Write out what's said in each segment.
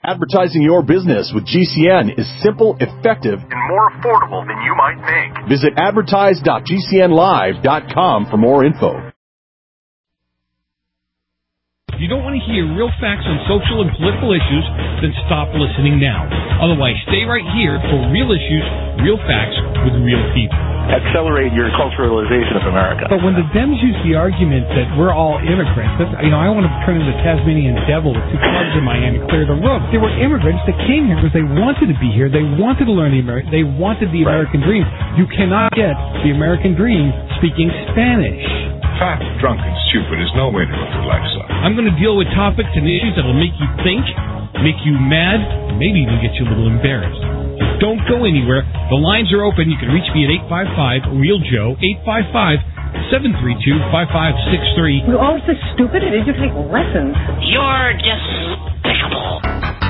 Advertising your business with GCN is simple, effective, and more affordable than you might think. Visit advertise.gcnlive.com for more info. If you don't want to hear real facts on social and political issues, then stop listening now. Otherwise, stay right here for real issues, real facts with real people. Accelerate your culturalization of America. But when the Dems use the argument that we're all immigrants, I want to turn into the Tasmanian devil with two clubs in my hand and clear the room. They were immigrants that came here because they wanted to be here. They wanted to learn they wanted the American dream. You cannot get the American dream speaking Spanish. Fat, drunk, and stupid is no way to live your life, son. I'm going to deal with topics and issues that will make you think, make you mad, maybe even get you a little embarrassed. Don't go anywhere. The lines are open. You can reach me at 855-REAL-JOE, 855-732-5563. You're all so stupid. Did you take lessons? You're despicable.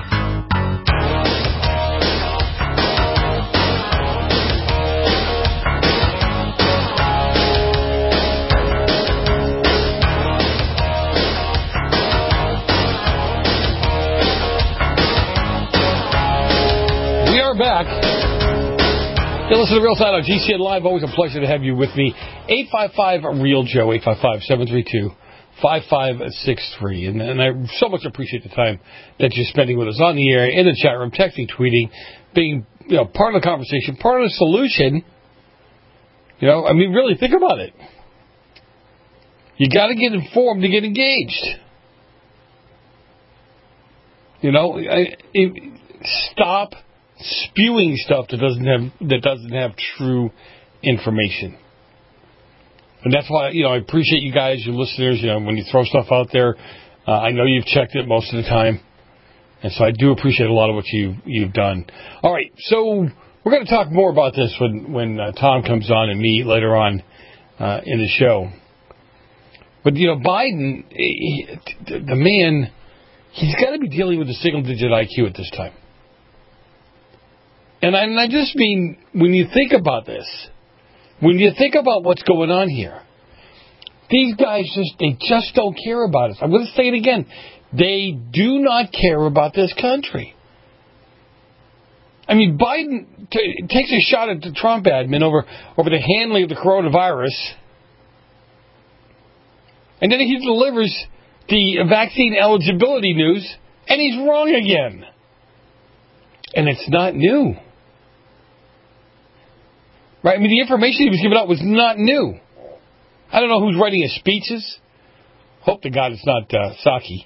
Back. You listen to Real Time on GCN Live. Always a pleasure to have you with me. 855-REAL-JOE, 855-732-5563. And I so much appreciate the time that you're spending with us on the air, in the chat room, texting, tweeting, being part of the conversation, part of the solution. Really think about it. You got to get informed to get engaged. Stop spewing stuff that doesn't have true information. And that's why, I appreciate you guys, your listeners, when you throw stuff out there. I know you've checked it most of the time. And so I do appreciate a lot of what you've done. All right, so we're going to talk more about this when Tom comes on and me later on in the show. But, Biden, the man, he's got to be dealing with a single-digit IQ at this time. And I just mean, when you think about this, when you think about what's going on here, these guys just don't care about us. I'm going to say it again. They do not care about this country. Biden takes a shot at the Trump admin over the handling of the coronavirus, and then he delivers the vaccine eligibility news, and he's wrong again. And it's not new. Right? The information he was giving out was not new. I don't know who's writing his speeches. Hope to God it's not Psaki.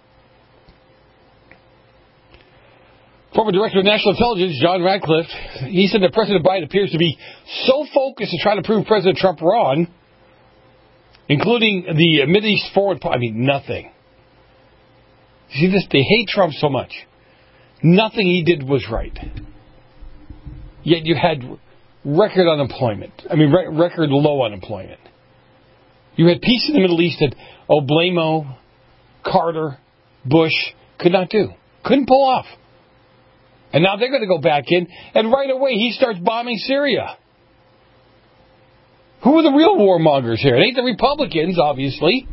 Former Director of National Intelligence, John Ratcliffe, he said that President Biden appears to be so focused on trying to prove President Trump wrong, including the Mideast foreign policy. Nothing. See this? They hate Trump so much. Nothing he did was right. Yet you had record unemployment. Record low unemployment. You had peace in the Middle East that Oblamo, Carter, Bush could not do. Couldn't pull off. And now they're going to go back in, and right away he starts bombing Syria. Who are the real warmongers here? It ain't the Republicans, obviously.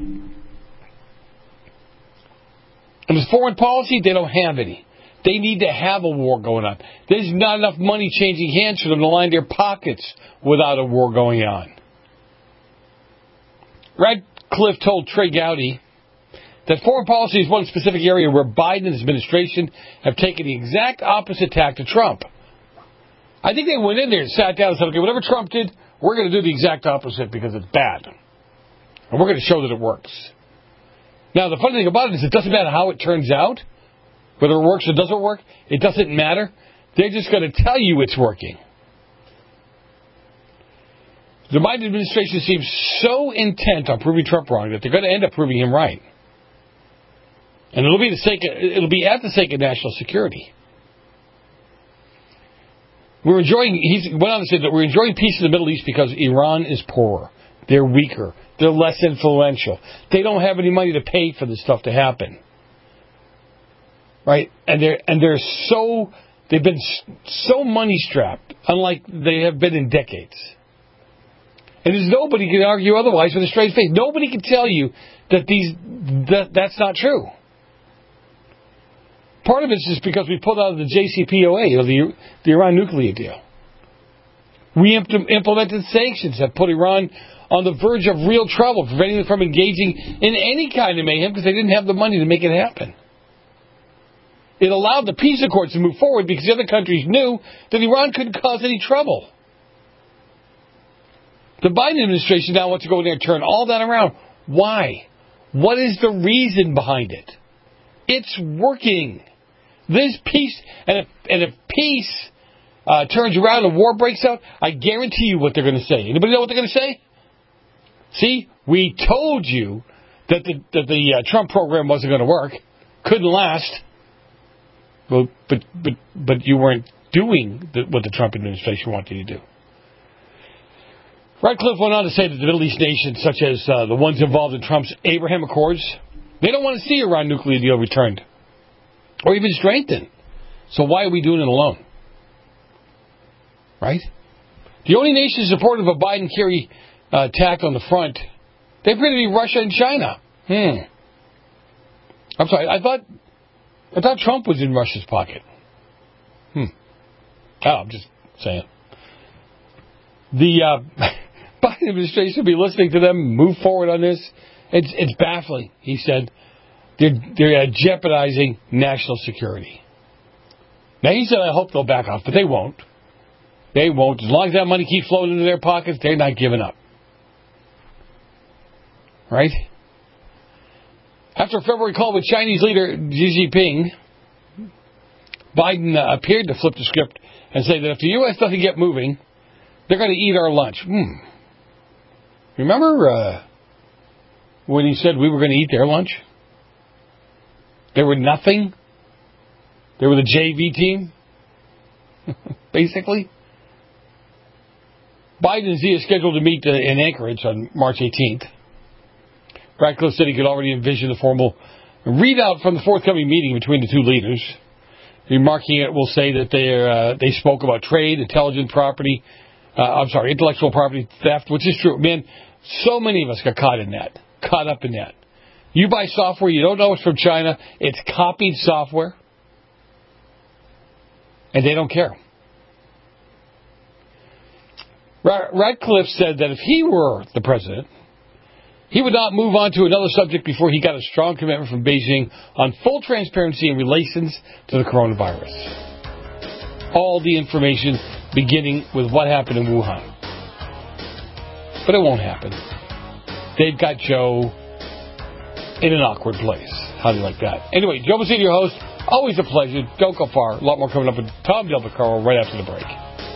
And with foreign policy, they don't have any. They need to have a war going on. There's not enough money changing hands for them to line their pockets without a war going on. Radcliffe told Trey Gowdy that foreign policy is one specific area where Biden and his administration have taken the exact opposite tack to Trump. I think they went in there and sat down and said, okay, whatever Trump did, we're going to do the exact opposite because it's bad. And we're going to show that it works. Now, the funny thing about it is it doesn't matter how it turns out. Whether it works or doesn't work, it doesn't matter. They're just going to tell you it's working. The Biden administration seems so intent on proving Trump wrong that they're going to end up proving him right. And it'll be at the sake of national security. He went on to say that we're enjoying peace in the Middle East because Iran is poorer. They're weaker. They're less influential. They don't have any money to pay for this stuff to happen. Right? And they've been so money strapped, unlike they have been in decades. And there's nobody can argue otherwise with a straight face. Nobody can tell you that that's not true. Part of it is because we pulled out of the JCPOA, or the Iran nuclear deal. We implemented sanctions that put Iran on the verge of real trouble, preventing them from engaging in any kind of mayhem because they didn't have the money to make it happen. It allowed the peace accords to move forward because the other countries knew that Iran couldn't cause any trouble. The Biden administration now wants to go in there and turn all that around. Why? What is the reason behind it? It's working. This peace, and if peace turns around and war breaks out, I guarantee you what they're going to say. Anybody know what they're going to say? See, we told you that the Trump program wasn't going to work, couldn't last. Well, but you weren't doing what the Trump administration wanted you to do. Radcliffe went on to say that the Middle East nations, such as the ones involved in Trump's Abraham Accords, they don't want to see Iran nuclear deal returned or even strengthened. So why are we doing it alone? Right? The only nations supportive of Biden-Kerry attack on the front, they appear to be Russia and China. I'm sorry, I thought Trump was in Russia's pocket. Oh, I'm just saying. The Biden administration will be listening to them move forward on this. It's baffling, he said. They're jeopardizing national security. Now, he said, I hope they'll back off, but they won't. They won't. As long as that money keeps flowing into their pockets, they're not giving up. Right? After a February call with Chinese leader Xi Jinping, Biden appeared to flip the script and say that if the U.S. doesn't get moving, they're going to eat our lunch. Remember when he said we were going to eat their lunch? They were nothing. They were the JV team, basically. Biden and Xi are scheduled to meet in Anchorage on March 18th. Radcliffe said he could already envision the formal readout from the forthcoming meeting between the two leaders. Remarking it will say that they spoke about trade, intellectual property theft, which is true. Man, so many of us got caught up in that. You buy software, you don't know it's from China, it's copied software, and they don't care. Radcliffe said that if he were the president, he would not move on to another subject before he got a strong commitment from Beijing on full transparency in relations to the coronavirus. All the information beginning with what happened in Wuhan. But it won't happen. They've got Joe in an awkward place. How do you like that? Anyway, Joe Messina, your host. Always a pleasure. Don't go far. A lot more coming up with Tom Del Vaccaro right after the break.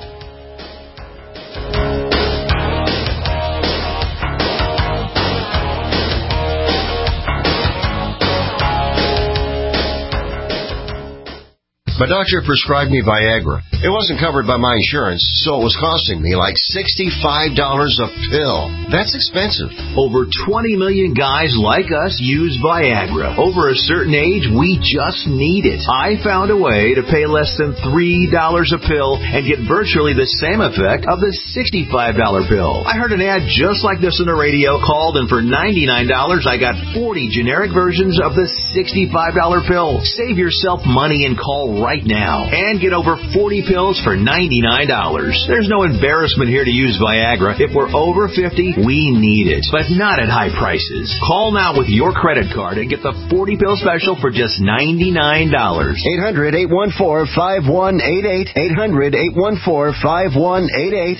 My doctor prescribed me Viagra. It wasn't covered by my insurance, so it was costing me like $65 a pill. That's expensive. Over 20 million guys like us use Viagra. Over a certain age, we just need it. I found a way to pay less than $3 a pill and get virtually the same effect of the $65 pill. I heard an ad just like this on the radio, called, and for $99, I got 40 generic versions of the $65 pill. Save yourself money and call right now and get over 40 pills for $99. There's no embarrassment here to use Viagra. If we're over 50, we need it, but not at high prices. Call now with your credit card and get the 40 pill special for just $99. 800-814-5188. 800-814-5188.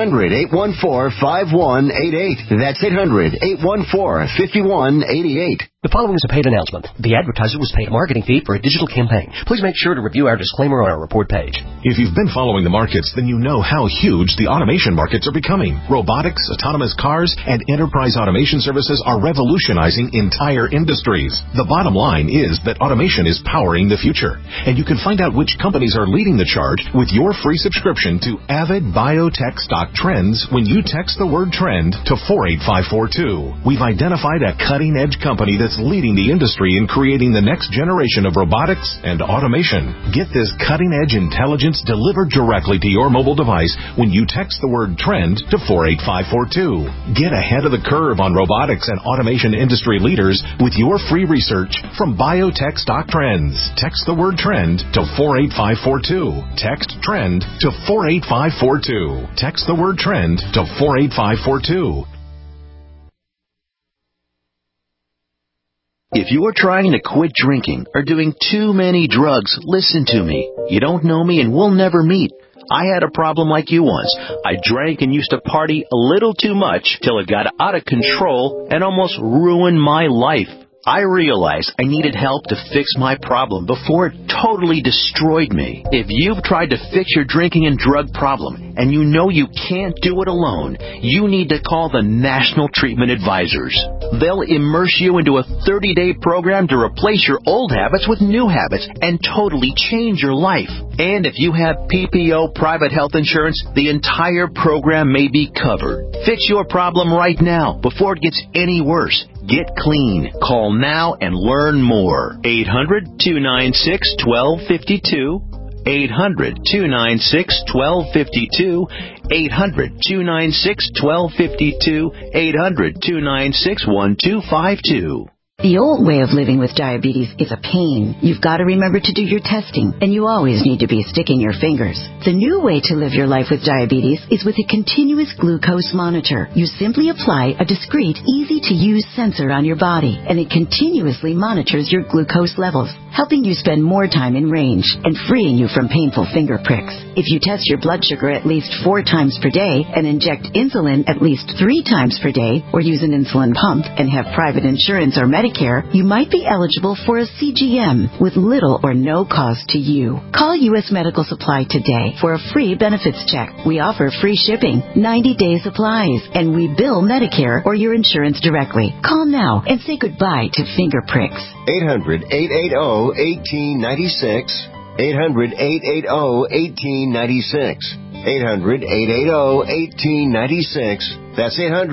800-814-5188. That's 800-814-5188. The following is a paid announcement. The advertiser was paid a marketing fee for a digital campaign. Please make sure to review our disclaimer on our report page. If you've been following the markets, then you know how huge the automation markets are becoming. Robotics, autonomous cars, and enterprise automation services are revolutionizing entire industries. The bottom line is that automation is powering the future. And you can find out which companies are leading the charge with your free subscription to Avid Biotech Stock Trends when you text the word trend to 48542. We've identified a cutting-edge company that's that's leading the industry in creating the next generation of robotics and automation. Get this cutting-edge intelligence delivered directly to your mobile device when you text the word TREND to 48542. Get ahead of the curve on robotics and automation industry leaders with your free research from Biotech Stock Trends. Text the word TREND to 48542. Text TREND to 48542. Text the word TREND to 48542. If you're trying to quit drinking or doing too many drugs, listen to me. You don't know me and we'll never meet. I had a problem like you once. I drank and used to party a little too much till it got out of control and almost ruined my life. I realized I needed help to fix my problem before it totally destroyed me. If you've tried to fix your drinking and drug problem and you know you can't do it alone, you need to call the National Treatment Advisors. They'll immerse you into a 30-day program to replace your old habits with new habits and totally change your life. And if you have PPO private health insurance, the entire program may be covered. Fix your problem right now before it gets any worse. Get clean. Call now and learn more. 800-296-1252. 800-296-1252. 800-296-1252. 800-296-1252. The old way of living with diabetes is a pain. You've got to remember to do your testing, and you always need to be sticking your fingers. The new way to live your life with diabetes is with a continuous glucose monitor. You simply apply a discreet, easy-to-use sensor on your body, and it continuously monitors your glucose levels, helping you spend more time in range and freeing you from painful finger pricks. If you test your blood sugar at least 4 times per day and inject insulin at least 3 times per day, or use an insulin pump and have private insurance or Medicare, you might be eligible for a CGM with little or no cost to you. Call U.S. Medical Supply today for a free benefits check. We offer free shipping, 90-day supplies, and we bill Medicare or your insurance directly. Call now and say goodbye to finger pricks. 800-880-1896. 800-880-1896. 800-880-1896. That's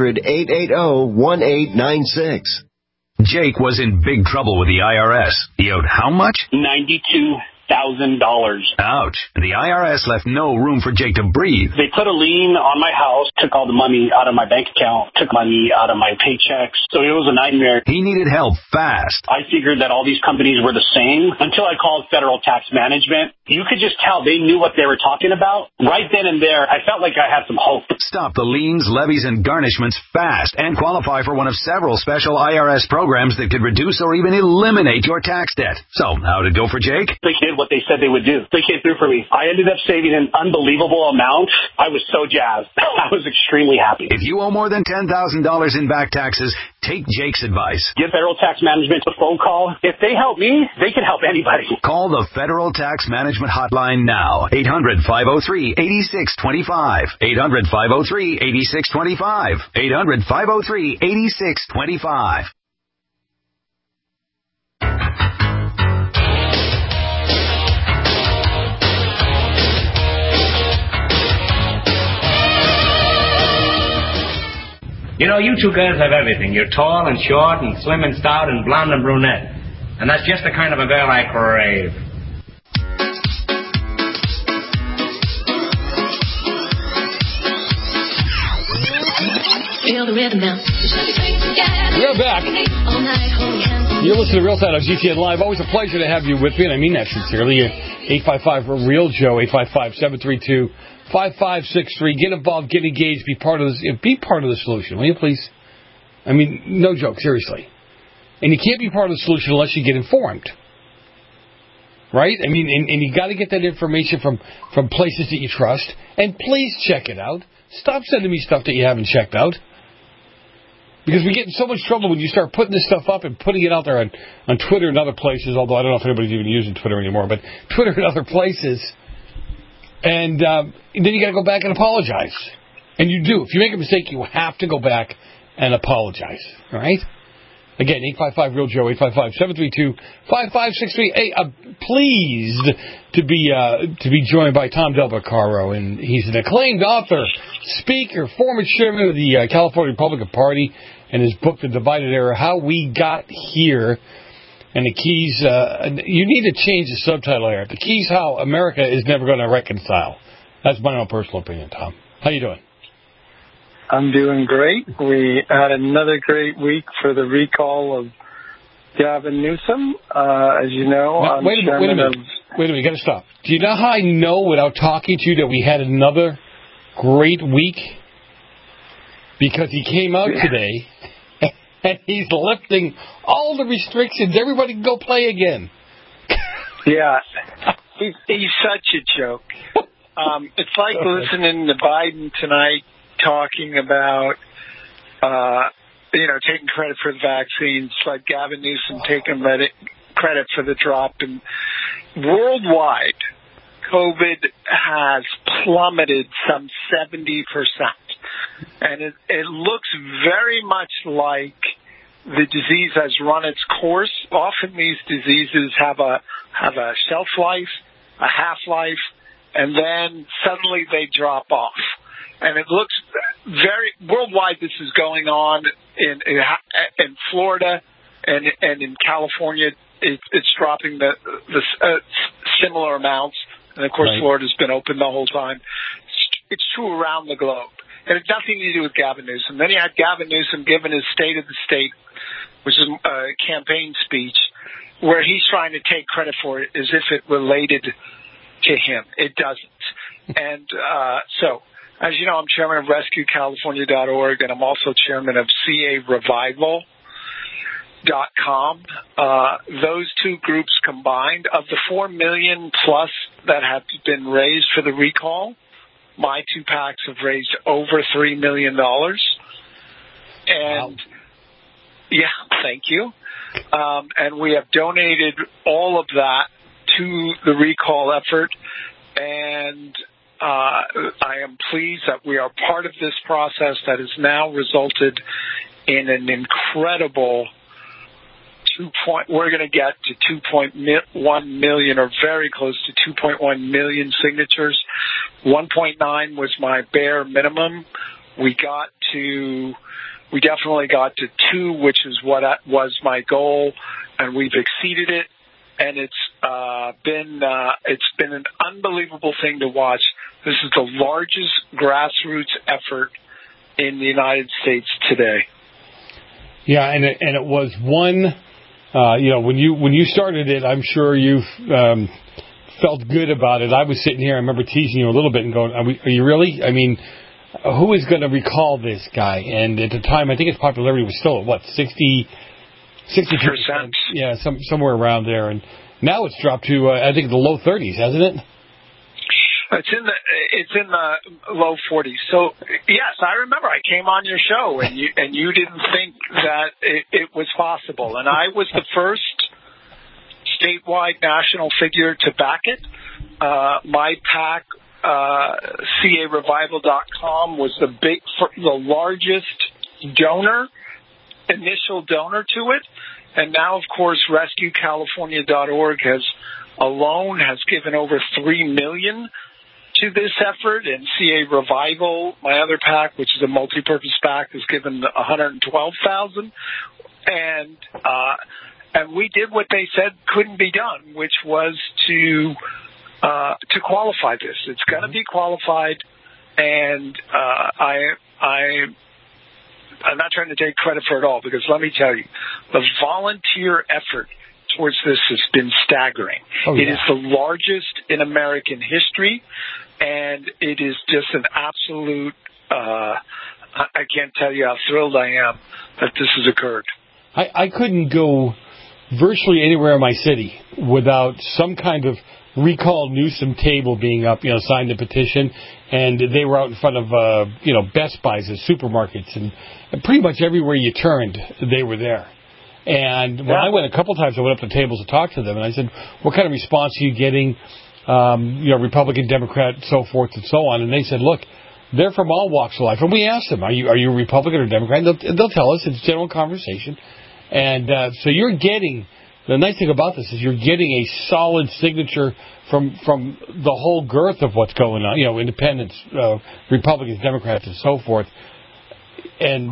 800-880-1896. Jake was in big trouble with the IRS. He owed how much? $92,000. Ouch. The IRS left no room for Jake to breathe. They put a lien on my house, took all the money out of my bank account, took money out of my paychecks. So it was a nightmare. He needed help fast. I figured that all these companies were the same until I called Federal Tax Management. You could just tell they knew what they were talking about. Right then and there, I felt like I had some hope. Stop the liens, levies, and garnishments fast and qualify for one of several special IRS programs that could reduce or even eliminate your tax debt. So, how did it go for Jake? They did what they said they would do. They came through for me. I ended up saving an unbelievable amount. I was so jazzed. I was extremely happy. If you owe more than $10,000 in back taxes, take Jake's advice. Give Federal Tax Management a phone call. If they help me, they can help anybody. Call the Federal Tax Management Hotline now. 800-503-8625. 800-503-8625. 800-503-8625. You know, you two girls have everything. You're tall and short and slim and stout and blonde and brunette. And that's just the kind of a girl I crave. Feel the rhythm now. We're back. You're listening to Real Time on GTN Live. Always a pleasure to have you with me, and I mean that sincerely. 855-REAL-JOE, 855-732-5563. Get involved, get engaged, be part of this. Be part of the solution, will you please? I mean, no joke, seriously. And you can't be part of the solution unless you get informed. Right? I mean, and you got to get that information from places that you trust. And please check it out. Stop sending me stuff that you haven't checked out. Because we get in so much trouble when you start putting this stuff up and putting it out there on Twitter and other places, although I don't know if anybody's even using Twitter anymore, but Twitter and other places. And then you got to go back and apologize. And you do. If you make a mistake, you have to go back and apologize. All right? Again, 855-REAL-JOE, 855-732-5563. Hey, pleased to be joined by Tom Del Beccaro, and he's an acclaimed author, speaker, former chairman of the California Republican Party, in his book, The Divided Era, how we got here. And the keys, you need to change the subtitle here. The keys how America is never going to reconcile. That's my own personal opinion, Tom. How you doing? I'm doing great. We had another great week for the recall of Gavin Newsom. As you know, I'm wait a minute. You got to stop. Do you know how I know without talking to you that we had another great week? Because he came out today. And he's lifting all the restrictions. Everybody can go play again. Yeah. He's such a joke. It's like listening to Biden tonight talking about, taking credit for the vaccines. It's like Gavin Newsom taking credit for the drop. And worldwide, COVID has plummeted some 70%. And it looks very much like the disease has run its course. Often these diseases have a shelf life, a half-life, and then suddenly they drop off. And it looks very worldwide. This is going on in Florida and in California. It's dropping the similar amounts, and of course, right. Florida's been open the whole time. It's true around the globe. It had nothing to do with Gavin Newsom. Then you had Gavin Newsom giving his State of the State, which is a campaign speech, where he's trying to take credit for it as if it related to him. It doesn't. And so, as you know, I'm chairman of RescueCalifornia.org, and I'm also chairman of CARevival.com. Those two groups combined, of the $4 million plus that have been raised for the recall, my two PACs have raised over $3 million. And, wow. Yeah, thank you. And we have donated all of that to the recall effort. And I am pleased that we are part of this process that has now resulted in an incredible we're going to get to 2.1 million or very close to 2.1 million signatures. 1.9 was my bare minimum. We definitely got to 2, which is what was my goal, and we've exceeded it. And it's been an unbelievable thing to watch. This is the largest grassroots effort in the United States today. Yeah, and it was one. When you started it, I'm sure you felt good about it. I was sitting here, I remember teasing you a little bit and going, are you really? I mean, who is going to recall this guy? And at the time, I think his popularity was still at, 60%? Yeah, somewhere around there. And now it's dropped to, I think, the low 30s, hasn't it? It's in the low 40s. So yes, I remember I came on your show and you didn't think that it was possible, and I was the first statewide national figure to back it. My PAC, CARevival.com, was the largest initial donor to it, and now of course RescueCalifornia.org has given over $3 million to this effort, and CA Revival, my other PAC, which is a multi-purpose PAC, has given $112,000, and we did what they said couldn't be done, which was to qualify this. It's going to be qualified, and I'm not trying to take credit for it all, because let me tell you, the volunteer effort towards this has been staggering. Oh, yeah. It is the largest in American history, and it is just an absolute, I can't tell you how thrilled I am that this has occurred. I couldn't go virtually anywhere in my city without some kind of recall Newsom table being up, signed the petition, and they were out in front of, Best Buys and supermarkets, and pretty much everywhere you turned, they were there. And when I went a couple times, I went up to tables to talk to them, and I said, what kind of response are you getting, Republican, Democrat, so forth and so on? And they said, look, they're from all walks of life. And we asked them, are you Republican or Democrat? And they'll tell us. It's general conversation. And so you're getting, the nice thing about this is you're getting a solid signature from the whole girth of what's going on, independents, Republicans, Democrats, and so forth. And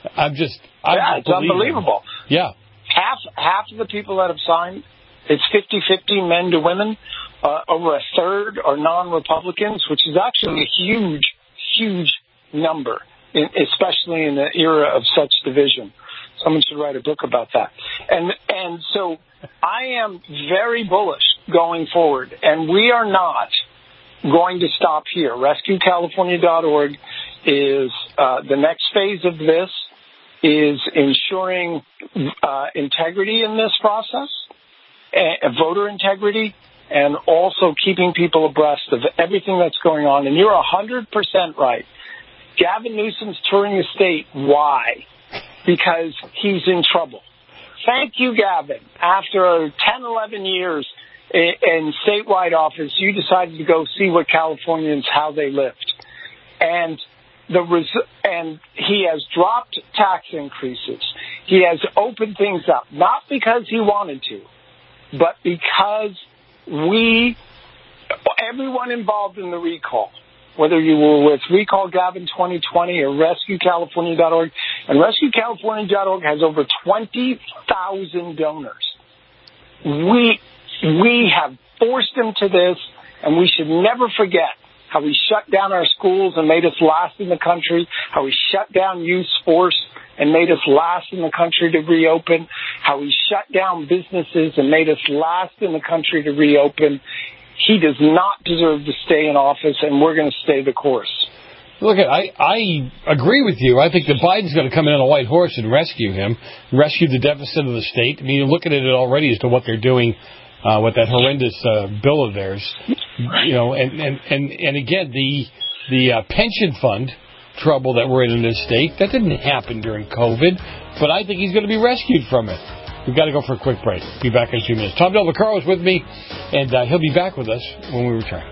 It's unbelievable. Yeah. Half of the people that have signed, it's 50-50 men to women. Over a third are non-Republicans, which is actually a huge, huge number, especially in the era of such division. Someone should write a book about that. And so I am very bullish going forward, and we are not going to stop here. RescueCalifornia.org is the next phase of this is ensuring integrity in this process, voter integrity, and also keeping people abreast of everything that's going on. And you're 100% right. Gavin Newsom's touring the state. Why? Because he's in trouble. Thank you, Gavin. After 10, 11 years in statewide office, you decided to go see what Californians, how they lived. And he has dropped tax increases. He has opened things up, not because he wanted to, but because everyone involved in the recall, whether you were with Recall Gavin 2020 or RescueCalifornia.org, and RescueCalifornia.org has over 20,000 donors. We have forced him to this, and we should never forget how we shut down our schools and made us last in the country, how we shut down youth sports and made us last in the country to reopen, how we shut down businesses and made us last in the country to reopen. He does not deserve to stay in office, and we're going to stay the course. Look, I agree with you. I think that Biden's going to come in on a white horse and rescue him, rescue the deficit of the state. I mean, you're looking at it already as to what they're doing with that horrendous bill of theirs. You know, and again, the pension fund trouble that we're in this state, that didn't happen during COVID, but I think he's going to be rescued from it. We've got to go for a quick break. Be back in a few minutes. Tom Del Vaccaro is with me, and he'll be back with us when we return.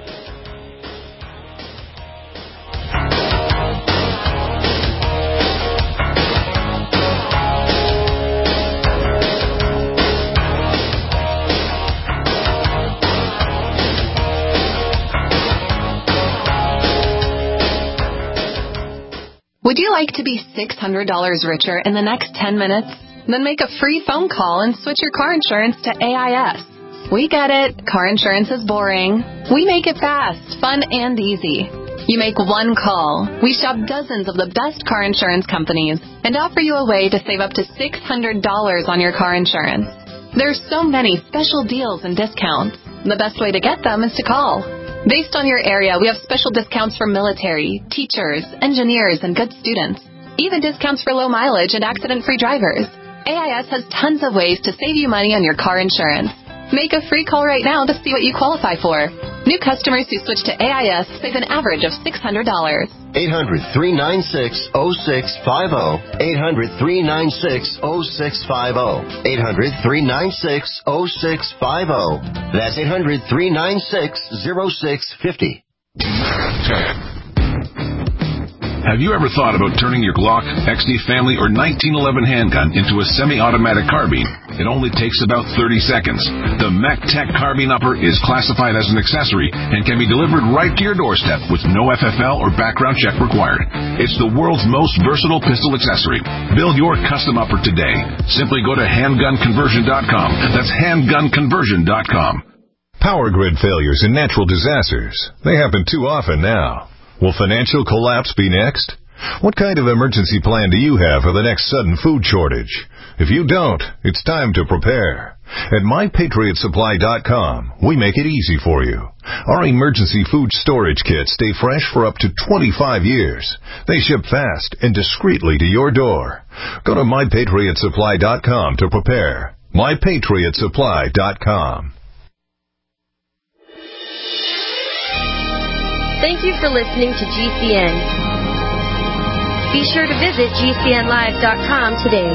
Would you like to be $600 richer in the next 10 minutes? Then make a free phone call and switch your car insurance to AIS. We get it. Car insurance is boring. We make it fast, fun, and easy. You make one call. We shop dozens of the best car insurance companies and offer you a way to save up to $600 on your car insurance. There's so many special deals and discounts. The best way to get them is to call. Based on your area, we have special discounts for military, teachers, engineers, and good students. Even discounts for low mileage and accident-free drivers. AIS has tons of ways to save you money on your car insurance. Make a free call right now to see what you qualify for. New customers who switch to AIS save an average of $600. 800-396-0650. 800-396-0650. 800-396-0650. That's 800-396-0650. 10. Have you ever thought about turning your Glock, XD Family, or 1911 handgun into a semi-automatic carbine? It only takes about 30 seconds. The MacTech Carbine Upper is classified as an accessory and can be delivered right to your doorstep with no FFL or background check required. It's the world's most versatile pistol accessory. Build your custom upper today. Simply go to handgunconversion.com. That's handgunconversion.com. Power grid failures and natural disasters. They happen too often now. Will financial collapse be next? What kind of emergency plan do you have for the next sudden food shortage? If you don't, it's time to prepare. At MyPatriotSupply.com, we make it easy for you. Our emergency food storage kits stay fresh for up to 25 years. They ship fast and discreetly to your door. Go to MyPatriotSupply.com to prepare. MyPatriotSupply.com. Thank you for listening to GCN. Be sure to visit GCNlive.com today.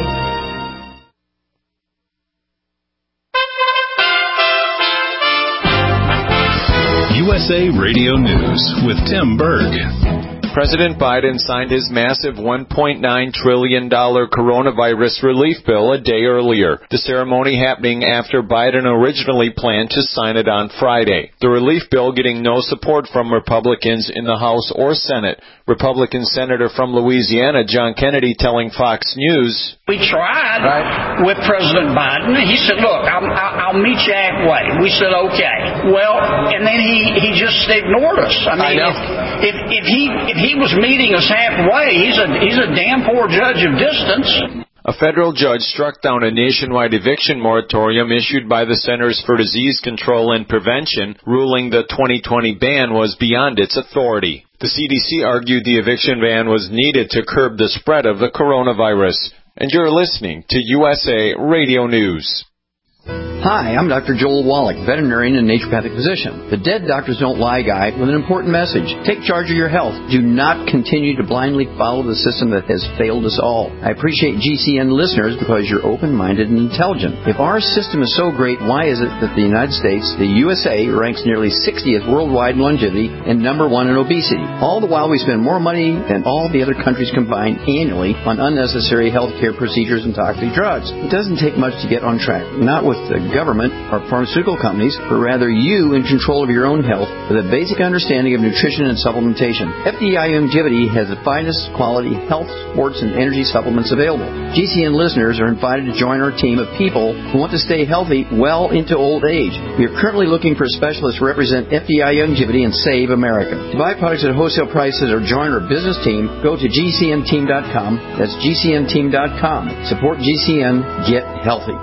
USA Radio News with Tim Berg. President Biden signed his massive $1.9 trillion coronavirus relief bill a day earlier. The ceremony happening after Biden originally planned to sign it on Friday. The relief bill getting no support from Republicans in the House or Senate. Republican Senator from Louisiana, John Kennedy, telling Fox News, "We tried with President Biden. He said, look, I'll meet you halfway. We said, okay. Well, and then he just ignored us. I mean, if he was meeting us halfway, he's a damn poor judge of distance." A federal judge struck down a nationwide eviction moratorium issued by the Centers for Disease Control and Prevention, ruling the 2020 ban was beyond its authority. The CDC argued the eviction ban was needed to curb the spread of the coronavirus. And you're listening to USA Radio News. Hi, I'm Dr. Joel Wallach, veterinarian and naturopathic physician. The Dead Doctors Don't Lie guide with an important message. Take charge of your health. Do not continue to blindly follow the system that has failed us all. I appreciate GCN listeners because you're open-minded and intelligent. If our system is so great, why is it that the United States, the USA, ranks nearly 60th worldwide in longevity and number 1 in obesity? All the while we spend more money than all the other countries combined annually on unnecessary healthcare procedures and toxic drugs. It doesn't take much to get on track. Not with the government or pharmaceutical companies, but rather you in control of your own health with a basic understanding of nutrition and supplementation. FDI Longevity has the finest quality health, sports, and energy supplements available. GCN listeners are invited to join our team of people who want to stay healthy well into old age. We are currently looking for specialists to represent FDI Longevity and Save America. To buy products at wholesale prices or join our business team, go to GCNteam.com. That's GCNteam.com. Support GCN. Get healthy.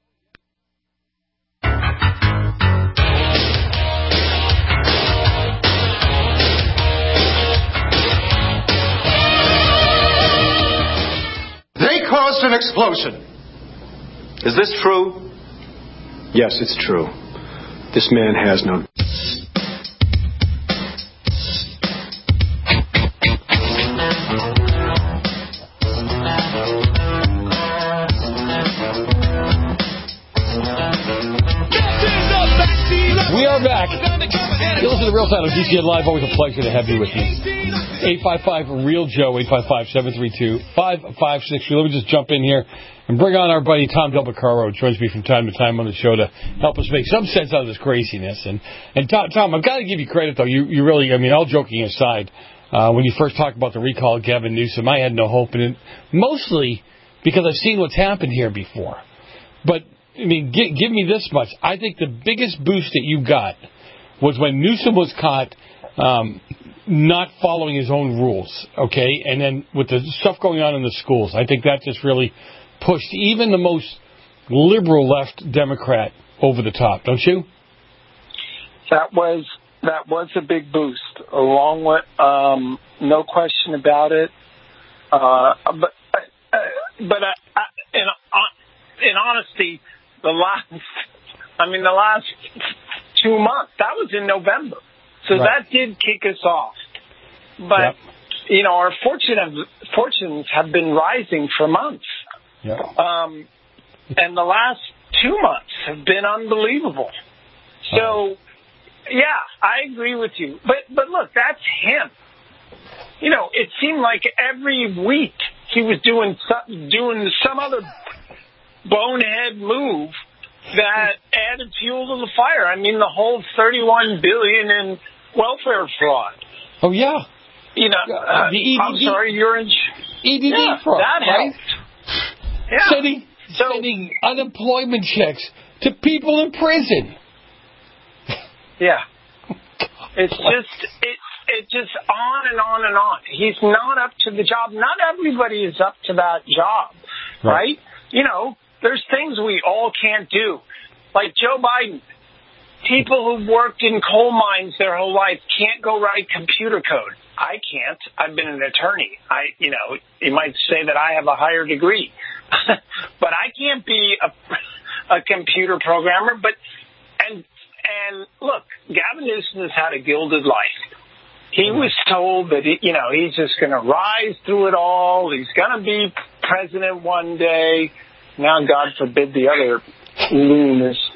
Caused an explosion. Is this true? Yes, it's true. This man has no... We are back. You listen to Real Time on GCN Live. Always a pleasure to have you with me. 855-REAL-JOE, 855-732-5563. Let me just jump in here and bring on our buddy Tom Del Beccaro, who joins me from time to time on the show to help us make some sense out of this craziness. And Tom, I've got to give you credit, though. You really, I mean, all joking aside, when you first talked about the recall of Gavin Newsom, I had no hope in it, mostly because I've seen what's happened here before. But, I mean, give me this much. I think the biggest boost that you got was when Newsom was caught not following his own rules, okay? And then with the stuff going on in the schools, I think that just really pushed even the most liberal left Democrat over the top, don't you? That was a big boost, along with no question about it. But in honesty, the last 2 months, that was in November. So that did kick us off. But, you know, our fortunes have been rising for months. Yep. And the last 2 months have been unbelievable. So, yeah, I agree with you. But look, that's him. You know, it seemed like every week he was doing some other bonehead move that added fuel to the fire. I mean, the whole $31 billion in welfare fraud. Oh, yeah. You know, the EDD. I'm sorry, you're in... EDD fraud, that helped. Yeah. Sending unemployment checks to people in prison. Yeah. It's just on and on and on. He's not up to the job. Not everybody is up to that job, right? You know, there's things we all can't do. Like Joe Biden. People who've worked in coal mines their whole life can't go write computer code. I can't. I've been an attorney. You might say that I have a higher degree. But I can't be a computer programmer. And look, Gavin Newsom has had a gilded life. He was told that, he's just going to rise through it all. He's going to be president one day. Now, God forbid, the other loon is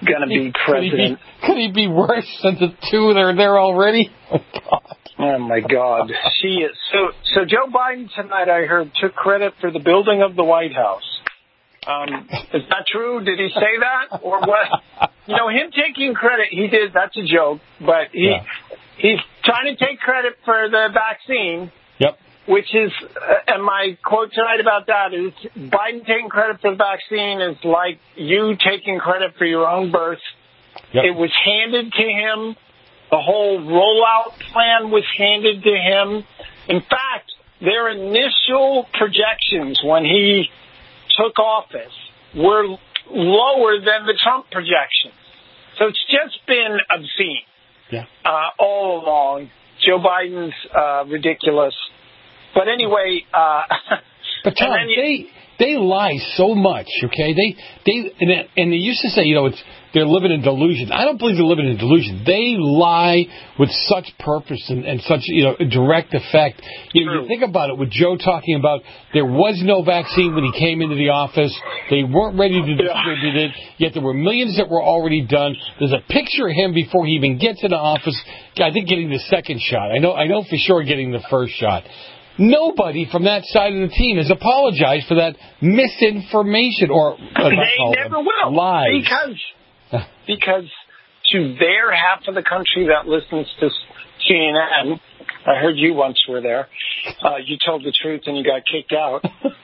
going to be president. Could he be worse than the two that are there already? Oh, God. Oh, my God. She is. So Joe Biden tonight, I heard, took credit for the building of the White House. Is that true? Did he say that? Or what? You know, him taking credit, he did. That's a joke. But he's trying to take credit for the vaccine. Yep. Which is, and my quote tonight about that is, Biden taking credit for the vaccine is like you taking credit for your own birth. Yep. It was handed to him. The whole rollout plan was handed to him. In fact, their initial projections when he took office were lower than the Trump projections. So it's just been obscene all along. Joe Biden's ridiculous. But anyway, but Tom, they lie so much, okay? They used to say, you know, they're living in delusion. I don't believe they're living in delusion. They lie with such purpose and such, you know, direct effect. You think about it with Joe talking about there was no vaccine when he came into the office. They weren't ready to distribute it, yet there were millions that were already done. There's a picture of him before he even gets into office, I think getting the second shot. I know for sure getting the first shot. Nobody from that side of the team has apologized for that misinformation or they never will lies. Because to their half of the country that listens to CNN, I heard you once were there. You told the truth and you got kicked out.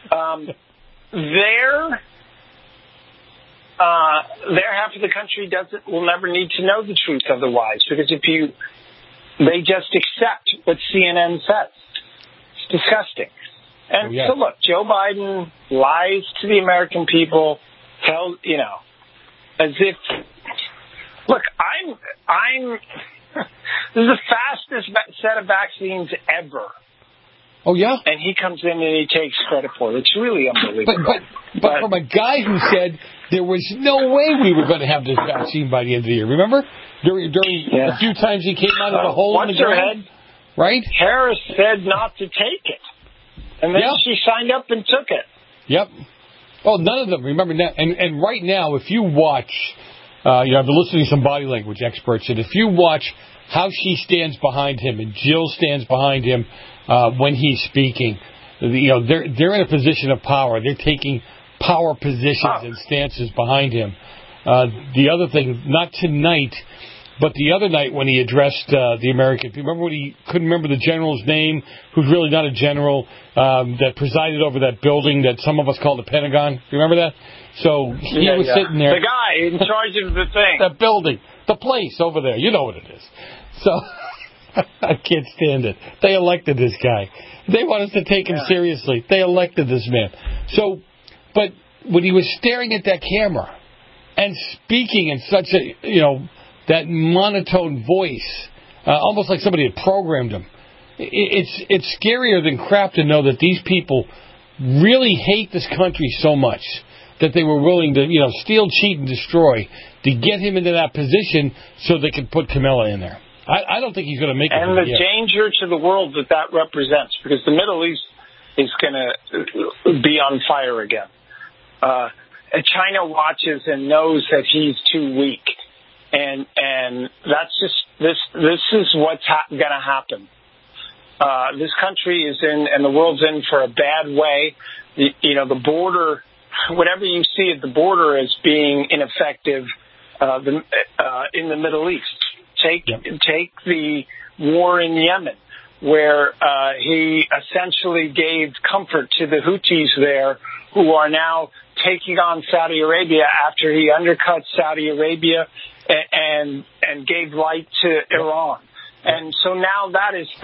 Their half of the country will never need to know the truth otherwise, because they just accept what CNN says. Disgusting. And so look, Joe Biden lies to the American people, as if, look, I'm this is the fastest set of vaccines ever. Oh, yeah? And he comes in and he takes credit for it. It's really unbelievable. But from a guy who said there was no way we were going to have this vaccine by the end of the year. Remember? During a few times he came out of the hole in the ground? Right? Harris said not to take it. And then she signed up and took it. Yep. Well, none of them. Remember that. And right now, if you watch, I've been listening to some body language experts, and if you watch how she stands behind him and Jill stands behind him when he's speaking, they're in a position of power. They're taking power positions and stances behind him. The other thing, not tonight, but the other night when he addressed the American people, remember when he couldn't remember the general's name, who's really not a general, that presided over that building that some of us call the Pentagon? Do you remember that? So he was sitting there. The guy in charge of the thing. That building. The place over there. You know what it is. So I can't stand it. They elected this guy. They want us to take him seriously. They elected this man. So, but when he was staring at that camera and speaking in such a, that monotone voice, almost like somebody had programmed him. It's scarier than crap to know that these people really hate this country so much that they were willing to, steal, cheat, and destroy to get him into that position so they could put Kamala in there. I don't think he's going to make it. And the danger to the world that represents, because the Middle East is going to be on fire again. China watches and knows that he's too weak. And that's just this is what's going to happen. This country is in, and the world's in for a bad way. The border, whatever you see at the border as being ineffective, in the Middle East. Take the war in Yemen, where he essentially gave comfort to the Houthis there, who are now taking on Saudi Arabia after he undercut Saudi Arabia and gave light to Iran. And so now that is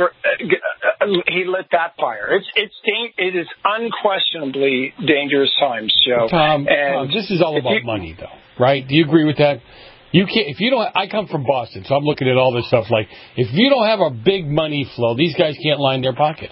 he lit that fire. It is unquestionably dangerous times, Joe. Tom, this is all about money, though, right? Do you agree with that? You can't. If you don't, I come from Boston, so I'm looking at all this stuff. Like, if you don't have a big money flow, these guys can't line their pockets.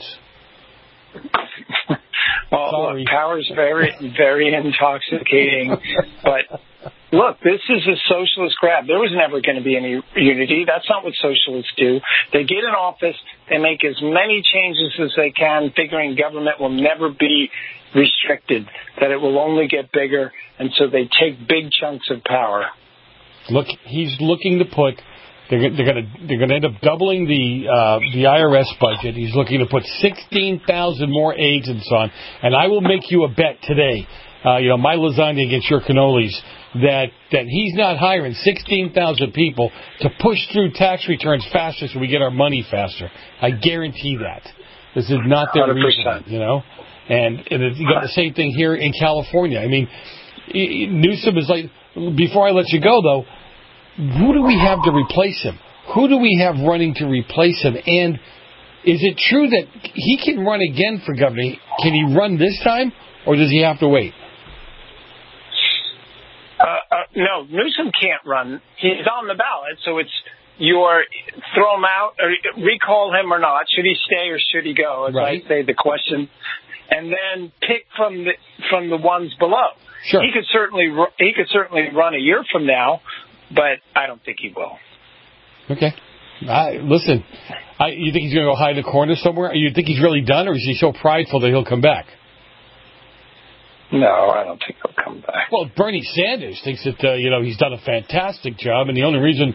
Well, look, power's very, very intoxicating. But look, this is a socialist grab. There was never going to be any unity. That's not what socialists do. They get in office, they make as many changes as they can, figuring government will never be restricted, that it will only get bigger, and so they take big chunks of power. Look, he's looking to put. They're going to end up doubling the IRS budget. He's looking to put 16,000 more agents on, and I will make you a bet today. My lasagna against your cannolis. That he's not hiring 16,000 people to push through tax returns faster so we get our money faster. I guarantee that. This is not their 100%. reason, And you got the same thing here in California. I mean, Newsom is like, before I let you go, though, who do we have to replace him? Who do we have running to replace him? And is it true that he can run again for governor? Can he run this time, or does he have to wait? No, Newsom can't run. He's on the ballot, so it's throw him out, or recall him or not. Should he stay or should he go? As I say, the question, and then pick from the ones below. Sure. He could certainly run a year from now, but I don't think he will. Okay. Listen, you think he's going to go hide in a corner somewhere? You think he's really done, or is he so prideful that he'll come back? No, I don't think he'll come back. Well, Bernie Sanders thinks that he's done a fantastic job, and the only reason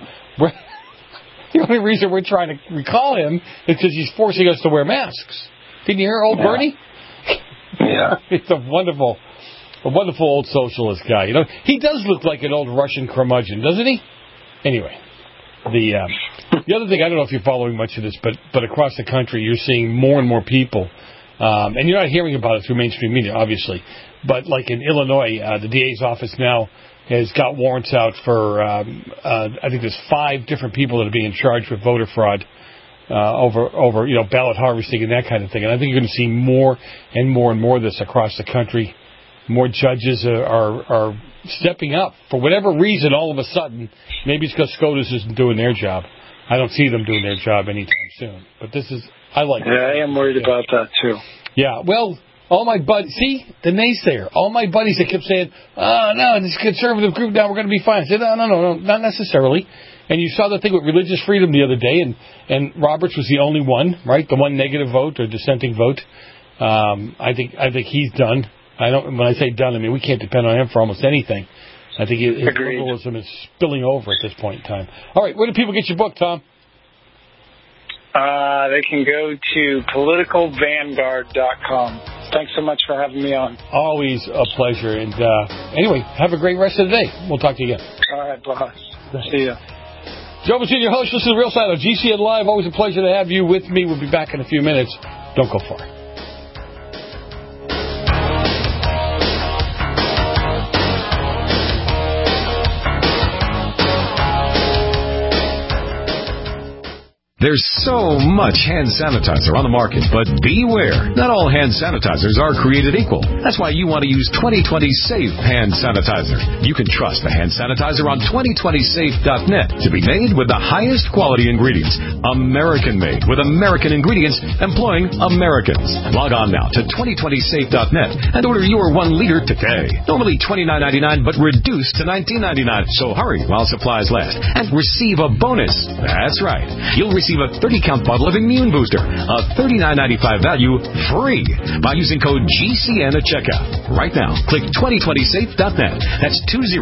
we're trying to recall him is because he's forcing us to wear masks. Didn't you hear old Bernie? Yeah, he's a wonderful old socialist guy. He does look like an old Russian curmudgeon, doesn't he? Anyway, the other thing, I don't know if you're following much of this, but across the country, you're seeing more and more people, and you're not hearing about it through mainstream media, obviously. But like in Illinois, the DA's office now has got warrants out for, I think there's 5 different people that are being charged with voter fraud over ballot harvesting and that kind of thing. And I think you're going to see more and more and more of this across the country. More judges are stepping up. For whatever reason, all of a sudden, maybe it's because SCOTUS isn't doing their job. I don't see them doing their job anytime soon. But I like it. Yeah, I am worried about that, too. Yeah, well, all my buddies, see, the naysayer, all my buddies that kept saying, oh, no, this conservative group, now we're going to be fine. I said, no, not necessarily. And you saw the thing with religious freedom the other day, and Roberts was the only one, right? The one negative vote or dissenting vote. I think he's done. When I say done, I mean we can't depend on him for almost anything. I think his liberalism is spilling over at this point in time. All right, where do people get your book, Tom? They can go to politicalvanguard.com. Thanks so much for having me on. Always a pleasure. And anyway, have a great rest of the day. We'll talk to you again. All right, bye. See ya. Joe Messina, your host. Listen to Real Side on GCN Live. Always a pleasure to have you with me. We'll be back in a few minutes. Don't go far. There's so much hand sanitizer on the market, but beware. Not all hand sanitizers are created equal. That's why you want to use 2020 Safe Hand Sanitizer. You can trust the hand sanitizer on 2020safe.net to be made with the highest quality ingredients. American-made with American ingredients employing Americans. Log on now to 2020safe.net and order your 1 liter today. Normally $29.99, but reduced to $19.99. So hurry while supplies last and receive a bonus. That's right. You'll receive a 30-count bottle of Immune Booster, a $39.95 value, free by using code GCN at checkout. Right now, click 2020safe.net. That's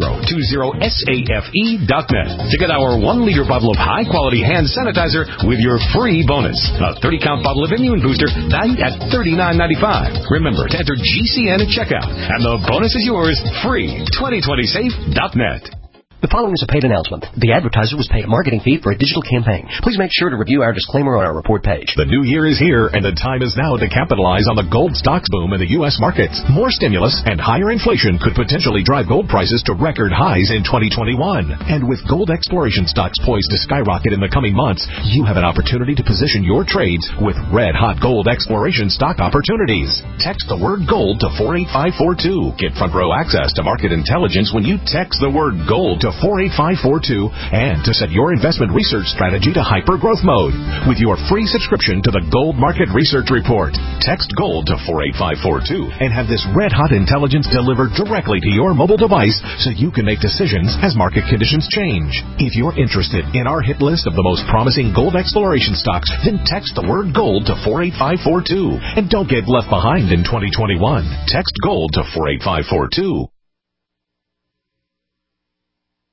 2020safe.net to get our 1 liter bottle of high-quality hand sanitizer with your free bonus. A 30-count bottle of Immune Booster valued at $39.95. Remember to enter GCN at checkout, and the bonus is yours, free. 2020safe.net. The following is a paid announcement. The advertiser was paid a marketing fee for a digital campaign. Please make sure to review our disclaimer on our report page. The new year is here, and the time is now to capitalize on the gold stocks boom in the U.S. markets. More stimulus and higher inflation could potentially drive gold prices to record highs in 2021. And with gold exploration stocks poised to skyrocket in the coming months, you have an opportunity to position your trades with red-hot gold exploration stock opportunities. Text the word gold to 48542. Get front row access to market intelligence when you text the word gold to 48542 and to set your investment research strategy to hyper-growth mode with your free subscription to the Gold Market Research Report. Text GOLD to 48542 and have this red-hot intelligence delivered directly to your mobile device so you can make decisions as market conditions change. If you're interested in our hit list of the most promising gold exploration stocks, then text the word GOLD to 48542 and don't get left behind in 2021. Text GOLD to 48542.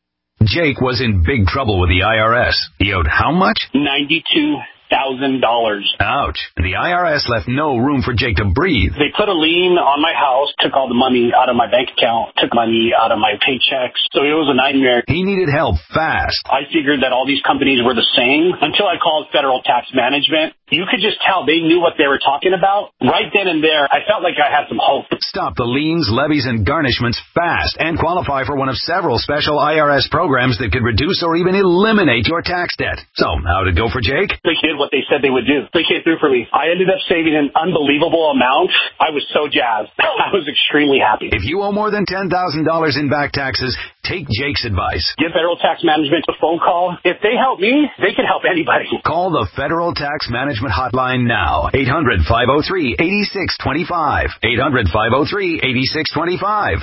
Jake was in big trouble with the IRS. He owed how much? $92,000. Ouch. The IRS left no room for Jake to breathe. They put a lien on my house, took all the money out of my bank account, took money out of my paychecks. So it was a nightmare. He needed help fast. I figured that all these companies were the same until I called Federal Tax Management. You could just tell they knew what they were talking about. Right then and there, I felt like I had some hope. Stop the liens, levies, and garnishments fast and qualify for one of several special IRS programs that could reduce or even eliminate your tax debt. So, how'd it go for Jake? They did what they said they would do. They came through for me. I ended up saving an unbelievable amount. I was so jazzed. I was extremely happy. If you owe more than $10,000 in back taxes, take Jake's advice. Give Federal Tax Management a phone call. If they help me, they can help anybody. Call the Federal Tax Management hotline now. 800-503-8625. 800-503-8625.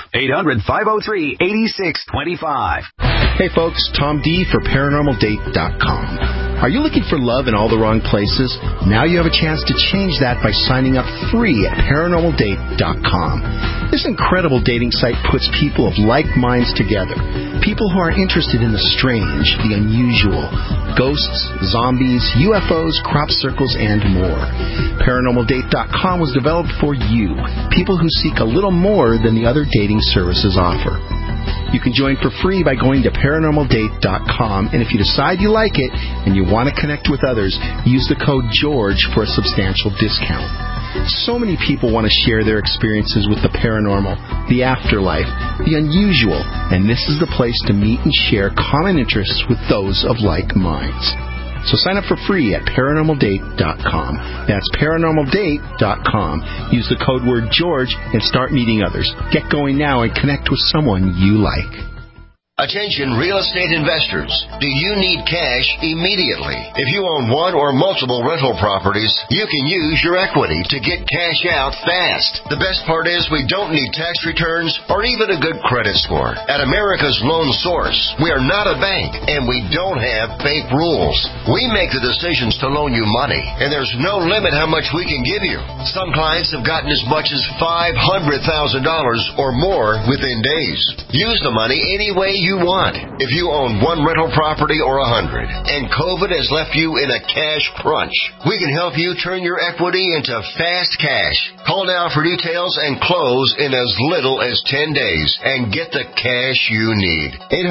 800-503-8625. Hey folks, Tom D for ParanormalDate.com. Are you looking for love in all the wrong places? Now you have a chance to change that by signing up free at ParanormalDate.com. This incredible dating site puts people of like minds together. People who are interested in the strange, the unusual, ghosts, zombies, UFOs, crop circles, and more. ParanormalDate.com was developed for you, people who seek a little more than the other dating services offer. You can join for free by going to ParanormalDate.com, and if you decide you like it and you want to connect with others, use the code GEORGE for a substantial discount. So many people want to share their experiences with the paranormal, the afterlife, the unusual, and this is the place to meet and share common interests with those of like minds. So sign up for free at ParanormalDate.com. That's ParanormalDate.com. Use the code word George and start meeting others. Get going now and connect with someone you like. Attention real estate investors. Do you need cash immediately? If you own one or multiple rental properties, you can use your equity to get cash out fast. The best part is we don't need tax returns or even a good credit score. At America's Loan Source, we are not a bank and we don't have fake rules. We make the decisions to loan you money, and there's no limit how much we can give you. Some clients have gotten as much as $500,000 or more within days. Use the money any way you want. If you own one rental property or 100 and COVID has left you in a cash crunch, we can help you turn your equity into fast cash. Call now for details and close in as little as 10 days and get the cash you need.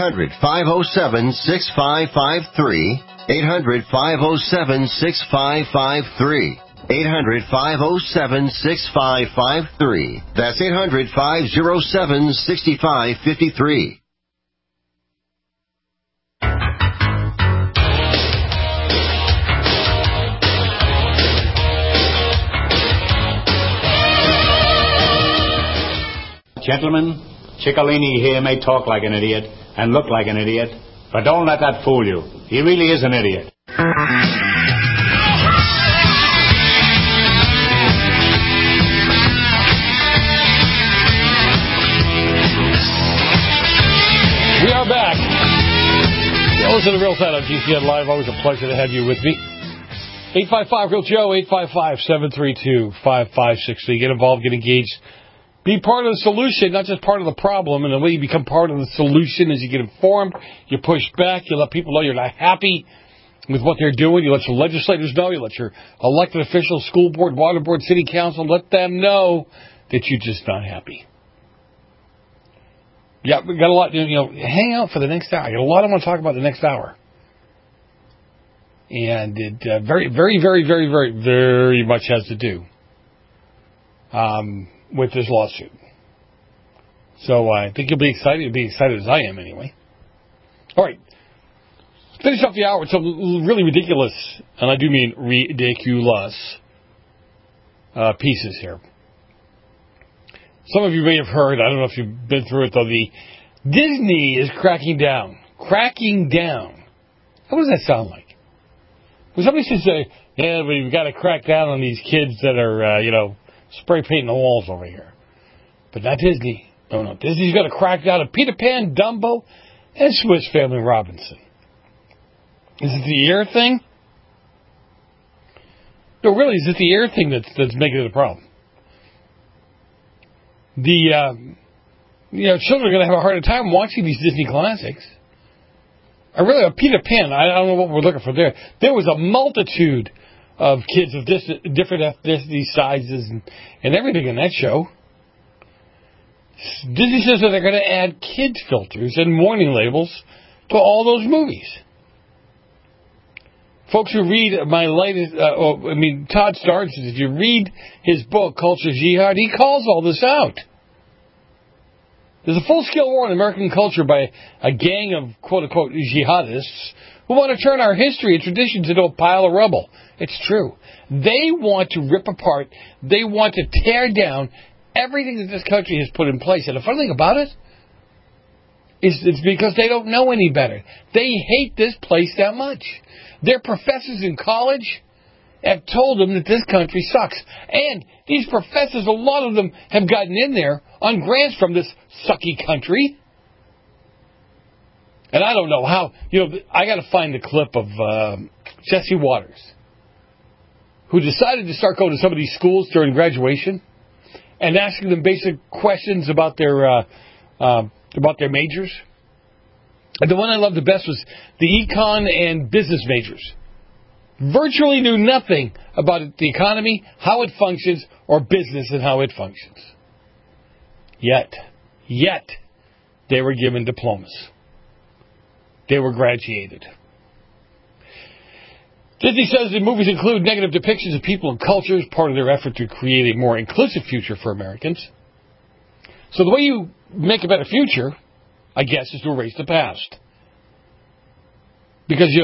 800-507-6553. 800-507-6553. 800-507-6553. That's 800-507-6553. Gentlemen, Ciccolini here may talk like an idiot and look like an idiot, but don't let that fool you. He really is an idiot. We are back. Listen to Real Side on GCN Live. Always a pleasure to have you with me. 855-REAL-JOE, 855-732-5563. Get involved, get engaged. Be part of the solution, not just part of the problem. And the way you become part of the solution is you get informed, you push back, you let people know you're not happy with what they're doing. You let your legislators know, you let your elected officials, school board, water board, city council, let them know that you're just not happy. Yeah, we got a lot, hang out for the next hour. I got a lot I want to talk about the next hour. And it very, very, very, very, very, very much has to do with this lawsuit. So I think you'll be excited. You'll be excited as I am anyway. All right. Finish up the hour with some really ridiculous, and I do mean ridiculous, pieces here. Some of you may have heard, I don't know if you've been through it though, the Disney is cracking down. Cracking down. What does that sound like? When somebody says, yeah, we've got to crack down on these kids that are, spray painting the walls over here. But not Disney. No. Disney's got to crack down on Peter Pan, Dumbo, and Swiss Family Robinson. Is it the ear thing? No, really, is it the ear thing that's making it a problem? The children are going to have a harder time watching these Disney classics. Peter Pan, I don't know what we're looking for there. There was a multitude of kids of different ethnicity, sizes, and everything in that show. Disney says that they're going to add kids filters and warning labels to all those movies. Folks who read my latest, Todd Starnes, if you read his book, Culture Jihad, he calls all this out. There's a full-scale war on American culture by a gang of quote-unquote jihadists who want to turn our history and traditions into a pile of rubble. It's true. They want to rip apart, they want to tear down everything that this country has put in place. And the funny thing about it is it's because they don't know any better. They hate this place that much. Their professors in college have told them that this country sucks. And these professors, a lot of them have gotten in there on grants from this sucky country. And I don't know how, I got to find the clip of Jesse Waters, who decided to start going to some of these schools during graduation and asking them basic questions about their majors. And the one I loved the best was the econ and business majors. Virtually knew nothing about the economy, how it functions, or business and how it functions. Yet, they were given diplomas. They were graduated. Disney says the movies include negative depictions of people and cultures, part of their effort to create a more inclusive future for Americans. So the way you make a better future, I guess, is to erase the past. Because,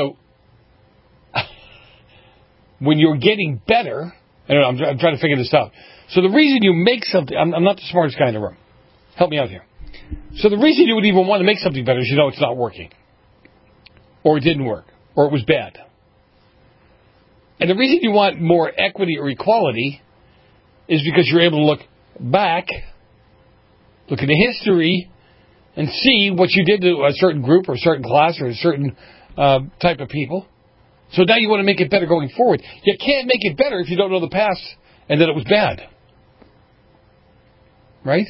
when you're getting better, I'm trying to figure this out. So the reason you make something, I'm not the smartest guy in the room. Help me out here. So the reason you would even want to make something better is it's not working. Or it didn't work. Or it was bad. And the reason you want more equity or equality is because you're able to look back, look at the history, and see what you did to a certain group or a certain class or a certain type of people. So now you want to make it better going forward. You can't make it better if you don't know the past and that it was bad. Right?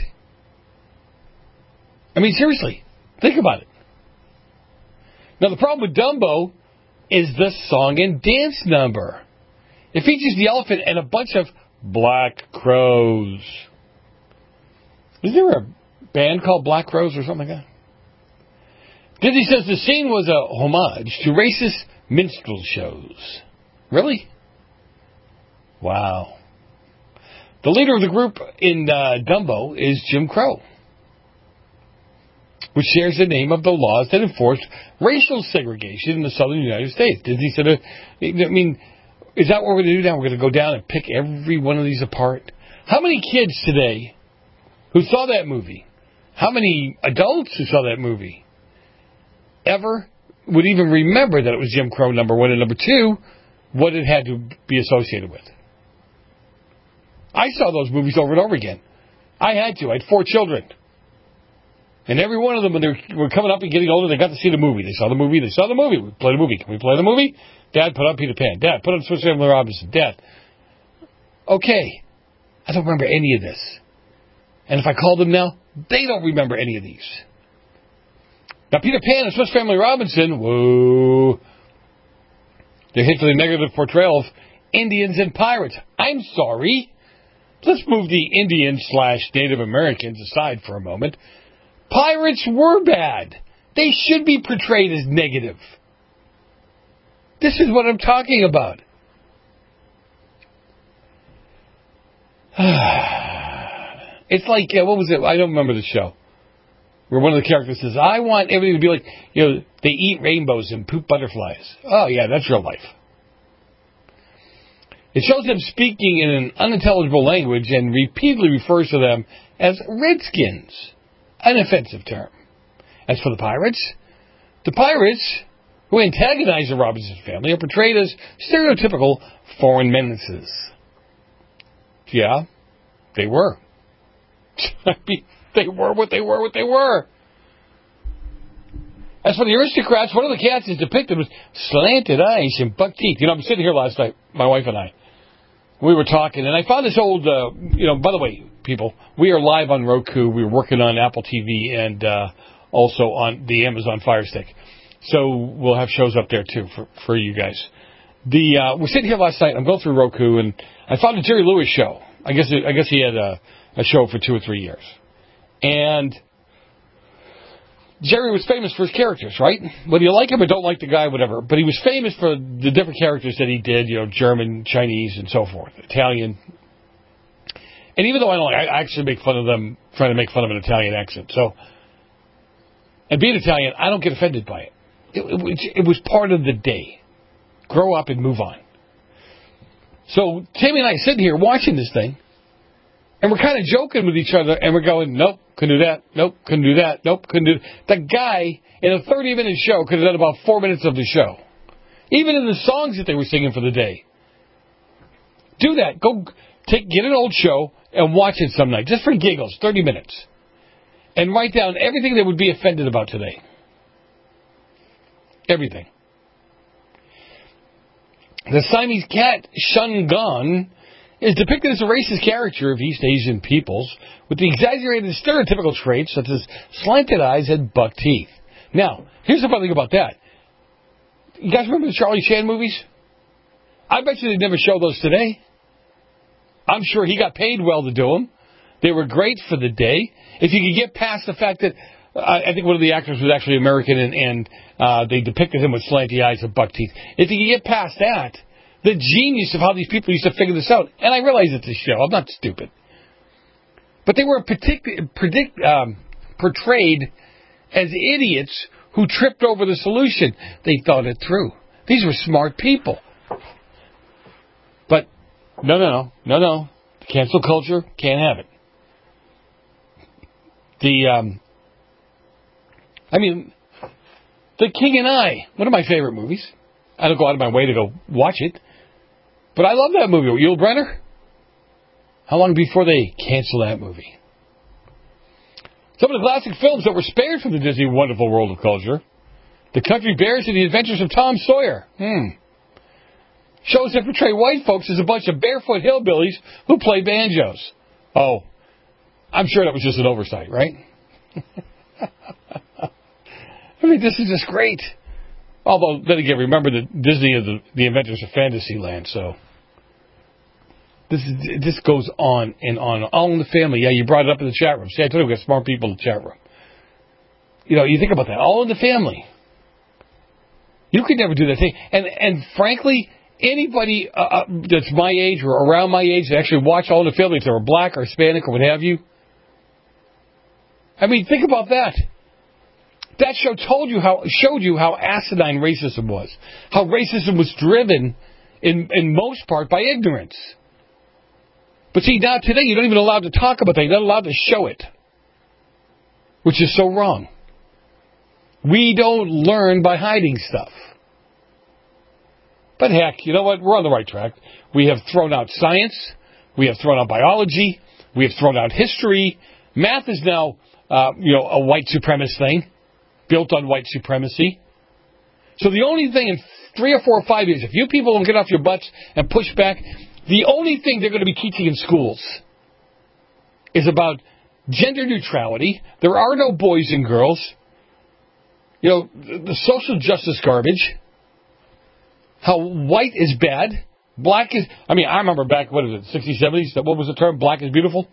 Seriously, think about it. Now, the problem with Dumbo is the song and dance number. It features the elephant and a bunch of black crows. Is there a band called Black Crows or something like that? Disney says the scene was a homage to racist minstrel shows. Really? Wow. The leader of the group in Dumbo is Jim Crow, which shares the name of the laws that enforced racial segregation in the southern United States. Disney said, is that what we're going to do now? We're going to go down and pick every one of these apart? How many kids today who saw that movie, how many adults who saw that movie ever would even remember that it was Jim Crow, number one, and number two, what it had to be associated with? I saw those movies over and over again. I had to. I had 4 children. And every one of them, when they were coming up and getting older, they got to see the movie. They saw the movie. We played the movie. Can we play the movie? Dad, put on Peter Pan. Dad, put on Swiss Family Robinson. Dad. Okay. I don't remember any of this. And if I call them now, they don't remember any of these. Now, Peter Pan and Swiss Family Robinson, whoa, they're hit for the negative portrayal of Indians and pirates. I'm sorry. Let's move the Indian/Native Americans aside for a moment. Pirates were bad. They should be portrayed as negative. This is what I'm talking about. It's like, what was it? I don't remember the show. Where one of the characters says, I want everything to be like, they eat rainbows and poop butterflies. Oh, yeah, that's real life. It shows them speaking in an unintelligible language and repeatedly refers to them as redskins, an offensive term. As for the pirates who antagonize the Robinson family are portrayed as stereotypical foreign menaces. Yeah, they were. They were what they were. As for the aristocrats, one of the cats is depicted with slanted eyes and buck teeth. I'm sitting here last night, my wife and I. We were talking, and I found this old, by the way, people, we are live on Roku. We're working on Apple TV and also on the Amazon Fire Stick. So we'll have shows up there, too, for you guys. We're sitting here last night. I'm going through Roku, and I found a Jerry Lewis show. I guess he had a show for 2 or 3 years. And Jerry was famous for his characters, right? Whether you like him or don't like the guy, whatever. But he was famous for the different characters that he did, German, Chinese, and so forth, Italian. And even though I actually make fun of them, trying to make fun of an Italian accent. And being Italian, I don't get offended by it. It was part of the day. Grow up and move on. So Tammy and I are sitting here watching this thing, and we're kind of joking with each other, and we're going, nope, couldn't do that, nope, couldn't do that, nope, couldn't do that. The guy, in a 30-minute show, could have done about 4 minutes of the show. Even in the songs that they were singing for the day. Do that. Get an old show and watch it some night, just for giggles, 30 minutes. And write down everything that would be offended about today. Everything. The Siamese cat, Shun Gun, is depicted as a racist caricature of East Asian peoples with the exaggerated stereotypical traits such as slanted eyes and buck teeth. Now, here's the funny thing about that. You guys remember the Charlie Chan movies? I bet you they'd never show those today. I'm sure he got paid well to do them. They were great for the day. If you could get past the fact that I think one of the actors was actually American and they depicted him with slanty eyes and buck teeth. If you could get past that, the genius of how these people used to figure this out. And I realize it's a show. I'm not stupid. But they were portrayed as idiots who tripped over the solution. They thought it through. These were smart people. But no. Cancel culture, can't have it. The King and I, one of my favorite movies. I don't go out of my way to go watch it. But I love that movie. Yul Brynner? How long before they cancel that movie? Some of the classic films that were spared from the Disney Wonderful World of Culture. The Country Bears and the Adventures of Tom Sawyer. Shows that portray white folks as a bunch of barefoot hillbillies who play banjos. Oh, I'm sure that was just an oversight, right? This is just great. Although, then again, remember that Disney is the inventors of Fantasyland, so this goes on and on. All in the Family. Yeah, you brought it up in the chat room. See, I told you we got smart people in the chat room. You think about that. All in the Family. You could never do that thing. And frankly, anybody that's my age or around my age that actually watched All in the Family, if they were black or Hispanic or what have you, think about that. That show showed you how asinine racism was. How racism was driven, in most part, by ignorance. But see, now today, you're not even allowed to talk about that. You're not allowed to show it. Which is so wrong. We don't learn by hiding stuff. But heck, you know what? We're on the right track. We have thrown out science. We have thrown out biology. We have thrown out history. Math is now, a white supremacist thing. Built on white supremacy. So the only thing in 3 or 4 or 5 years, if you people don't get off your butts and push back, the only thing they're going to be teaching in schools is about gender neutrality. There are no boys and girls. The social justice garbage. How white is bad. Black is... I remember back, 60s, 70s? What was the term? Black is beautiful?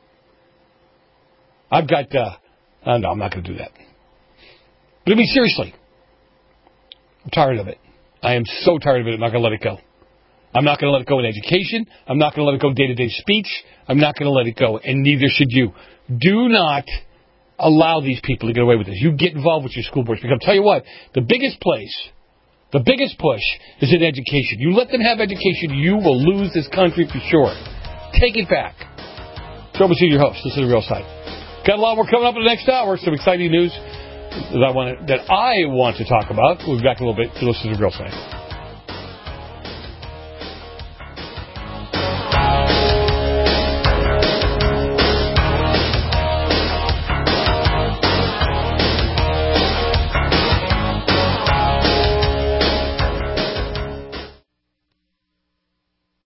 I've got... no, I'm not going to do that. But seriously, I'm tired of it. I am so tired of it, I'm not going to let it go. I'm not going to let it go in education. I'm not going to let it go day-to-day speech. I'm not going to let it go, and neither should you. Do not allow these people to get away with this. You get involved with your school boards. Because I'll tell you what, the biggest push is in education. You let them have education, you will lose this country for sure. Take it back. Joe Messina, your host. This is The Real Side. Got a lot more coming up in the next hour. Some exciting news that I want to talk about. We'll be back in a little bit to listen to The Real Side.